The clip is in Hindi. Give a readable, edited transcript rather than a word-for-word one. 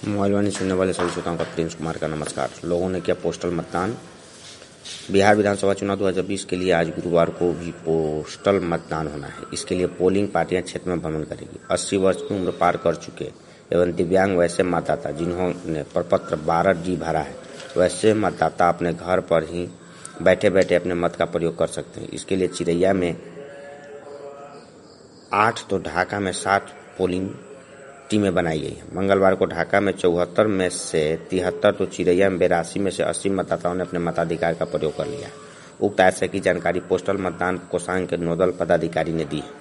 मोबाइल वाणी सुनने वाले सभी श्रोताओं का प्रिंस कुमार का नमस्कार। लोगों ने किया पोस्टल मतदान। बिहार विधानसभा चुनाव 2020 के लिए आज गुरुवार को भी पोस्टल मतदान होना है। इसके लिए पोलिंग पार्टियां क्षेत्र में भ्रमण करेगी। 80 वर्ष की उम्र पार कर चुके एवं दिव्यांग वैसे मतदाता जिन्होंने प्रपत्र 12G भरा है, वैसे मतदाता अपने घर पर ही बैठे बैठे अपने मत का प्रयोग कर सकते हैं। इसके लिए चिरैया में 8 तो ढाका में 7 पोलिंग टीमें बनाई गई हैं। मंगलवार को ढाका में 74 में से 73 तो चिरैया में 82 में से 80 मतदाताओं ने अपने मताधिकार का प्रयोग कर लिया। उक्त आशय की जानकारी पोस्टल मतदान कोषांग के नोडल पदाधिकारी ने दी है।